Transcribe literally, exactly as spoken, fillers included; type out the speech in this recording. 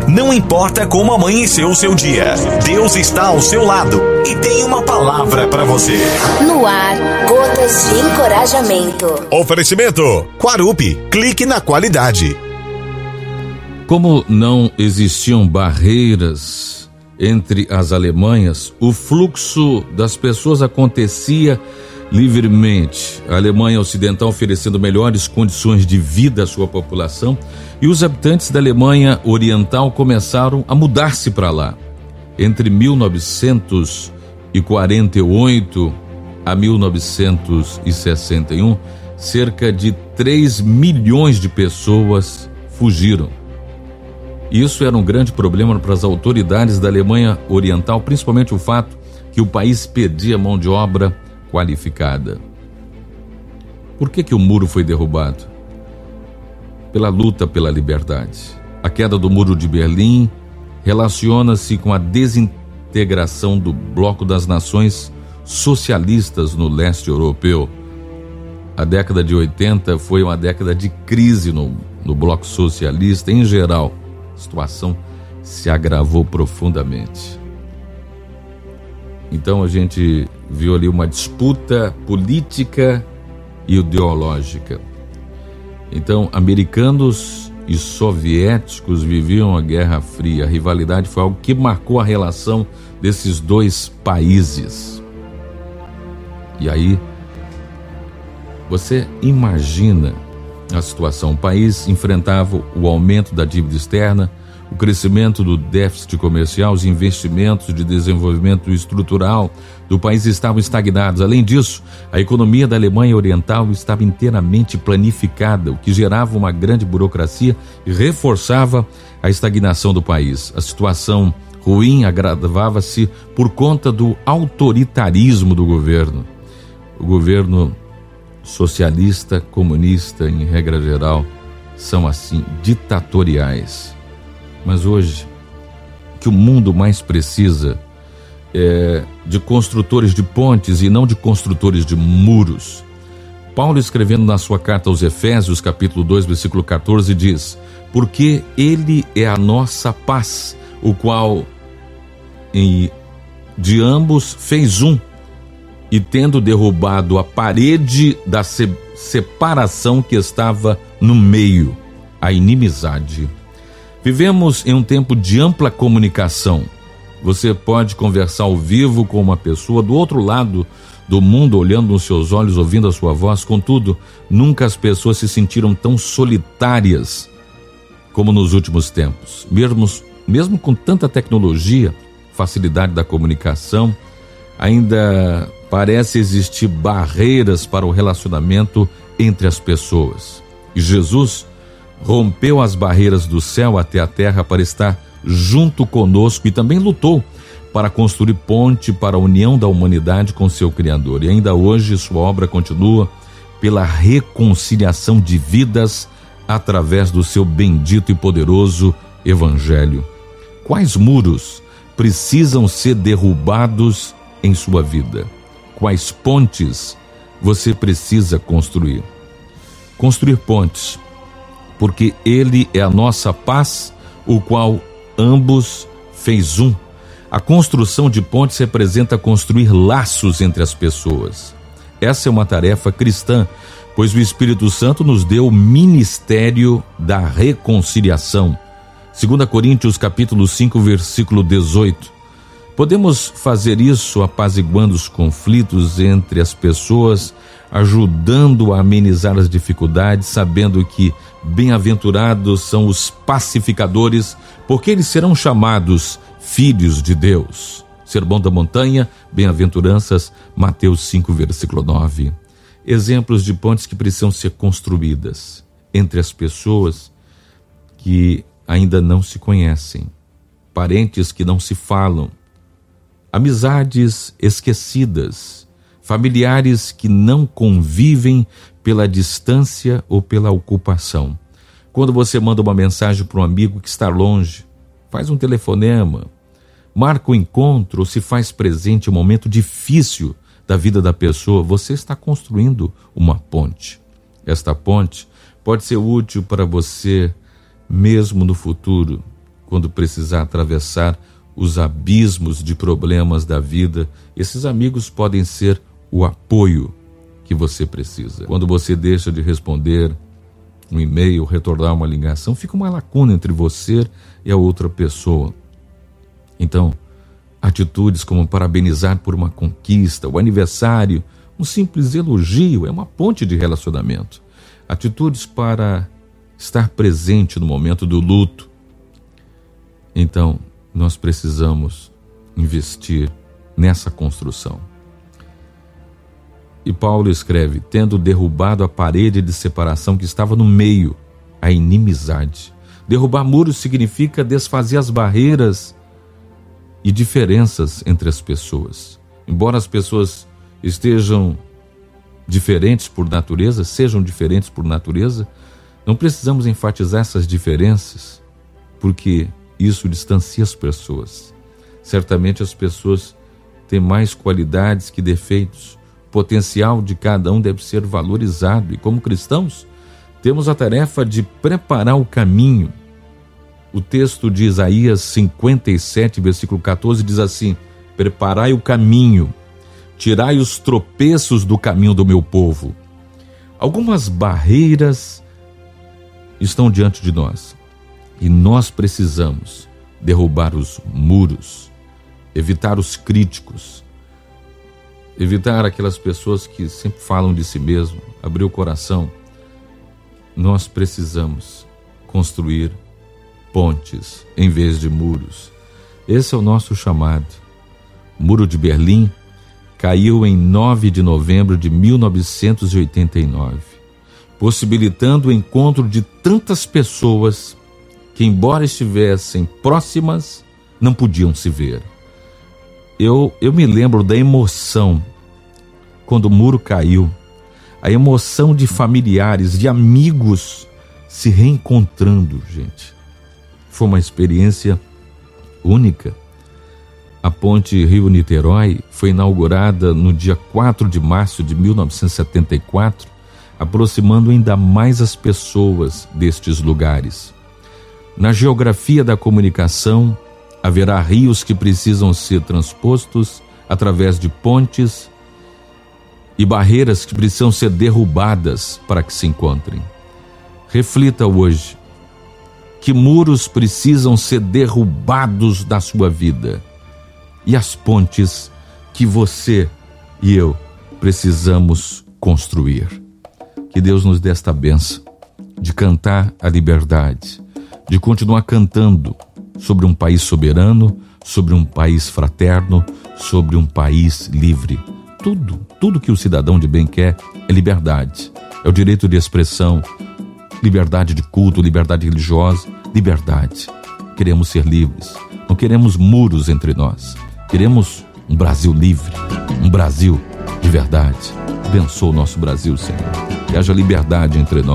Não importa como amanheceu o seu dia, Deus está ao seu lado e tem uma palavra para você. No ar, Gotas de Encorajamento. Oferecimento Quarup, clique na qualidade. Como não existiam barreiras entre as Alemanhas, o fluxo das pessoas acontecia livremente. A Alemanha Ocidental oferecendo melhores condições de vida à sua população, e os habitantes da Alemanha Oriental começaram a mudar-se para lá. Entre mil novecentos e quarenta e oito a mil novecentos e sessenta e um, cerca de três milhões de pessoas fugiram. Isso era um grande problema para as autoridades da Alemanha Oriental, principalmente o fato que o país perdia mão de obra qualificada. Por que que o muro foi derrubado? Pela luta pela liberdade. A queda do Muro de Berlim relaciona-se com a desintegração do Bloco das Nações Socialistas no leste europeu. A década de oitenta foi uma década de crise no, no Bloco Socialista em geral. A situação se agravou profundamente. Então a gente viu ali uma disputa política e ideológica. Então, americanos e soviéticos viviam a Guerra Fria. A rivalidade foi algo que marcou a relação desses dois países. E aí, você imagina a situação. O país enfrentava o aumento da dívida externa, o crescimento do déficit comercial, os investimentos de desenvolvimento estrutural do país estavam estagnados. Além disso, a economia da Alemanha Oriental estava inteiramente planificada, o que gerava uma grande burocracia e reforçava a estagnação do país. A situação ruim agravava-se por conta do autoritarismo do governo. O governo socialista, comunista, em regra geral, são assim, ditatoriais. Mas hoje, o que o mundo mais precisa é de construtores de pontes e não de construtores de muros. Paulo, escrevendo na sua carta aos Efésios, capítulo dois, versículo catorze, diz: porque ele é a nossa paz, o qual em, de ambos fez um, e tendo derrubado a parede da se, separação que estava no meio, a inimizade. Vivemos em um tempo de ampla comunicação. Você pode conversar ao vivo com uma pessoa do outro lado do mundo, olhando nos seus olhos, ouvindo a sua voz. Contudo, nunca as pessoas se sentiram tão solitárias como nos últimos tempos. Mesmo, mesmo com tanta tecnologia, facilidade da comunicação, ainda parece existir barreiras para o relacionamento entre as pessoas. E Jesus rompeu as barreiras do céu até a terra para estar junto conosco e também lutou para construir ponte para a união da humanidade com seu Criador. E ainda hoje sua obra continua pela reconciliação de vidas através do seu bendito e poderoso Evangelho. Quais muros precisam ser derrubados em sua vida? Quais pontes você precisa construir? Construir pontes, porque ele é a nossa paz, o qual ambos fez um. A construção de pontes representa construir laços entre as pessoas. Essa é uma tarefa cristã, pois o Espírito Santo nos deu o ministério da reconciliação. Segunda Coríntios capítulo cinco, versículo dezoito. Podemos fazer isso apaziguando os conflitos entre as pessoas, ajudando a amenizar as dificuldades, sabendo que bem-aventurados são os pacificadores, porque eles serão chamados filhos de Deus. Sermão da Montanha, Bem-aventuranças, Mateus cinco, versículo nove. Exemplos de pontes que precisam ser construídas entre as pessoas que ainda não se conhecem, parentes que não se falam, amizades esquecidas, familiares que não convivem pela distância ou pela ocupação. Quando você manda uma mensagem para um amigo que está longe, faz um telefonema, marca o encontro ou se faz presente em um momento difícil da vida da pessoa, você está construindo uma ponte. Esta ponte pode ser útil para você mesmo no futuro, quando precisar atravessar os abismos de problemas da vida, esses amigos podem ser o apoio que você precisa. Quando você deixa de responder um e-mail, retornar uma ligação, fica uma lacuna entre você e a outra pessoa. Então, atitudes como parabenizar por uma conquista, o aniversário, um simples elogio é uma ponte de relacionamento. Atitudes para estar presente no momento do luto. Então, nós precisamos investir nessa construção. E Paulo escreve, tendo derrubado a parede de separação que estava no meio, a inimizade. Derrubar muros significa desfazer as barreiras e diferenças entre as pessoas. Embora as pessoas estejam diferentes por natureza, sejam diferentes por natureza, não precisamos enfatizar essas diferenças, porque isso distancia as pessoas. Certamente as pessoas têm mais qualidades que defeitos. O potencial de cada um deve ser valorizado. E como cristãos, temos a tarefa de preparar o caminho. O texto de Isaías cinquenta e sete, versículo quatorze, diz assim: preparai o caminho, tirai os tropeços do caminho do meu povo. Algumas barreiras estão diante de nós e nós precisamos derrubar os muros, evitar os críticos, evitar aquelas pessoas que sempre falam de si mesmo, abrir o coração. Nós precisamos construir pontes em vez de muros. Esse é o nosso chamado. O Muro de Berlim caiu em nove de novembro de mil novecentos e oitenta e nove, possibilitando o encontro de tantas pessoas que, embora estivessem próximas, não podiam se ver. Eu, eu me lembro da emoção quando o muro caiu, a emoção de familiares, de amigos se reencontrando, gente. Foi uma experiência única. A ponte Rio-Niterói foi inaugurada no dia quatro de março de mil novecentos e setenta e quatro, aproximando ainda mais as pessoas destes lugares. Na geografia da comunicação, haverá rios que precisam ser transpostos através de pontes e barreiras que precisam ser derrubadas para que se encontrem. Reflita hoje: que muros precisam ser derrubados da sua vida e as pontes que você e eu precisamos construir. Que Deus nos dê esta bênção de cantar a liberdade, de continuar cantando sobre um país soberano, sobre um país fraterno, sobre um país livre. Tudo, tudo que o cidadão de bem quer é liberdade. É o direito de expressão, liberdade de culto, liberdade religiosa, liberdade. Queremos ser livres, não queremos muros entre nós. Queremos um Brasil livre, um Brasil de verdade. Abençoa o nosso Brasil, Senhor. Que haja liberdade entre nós.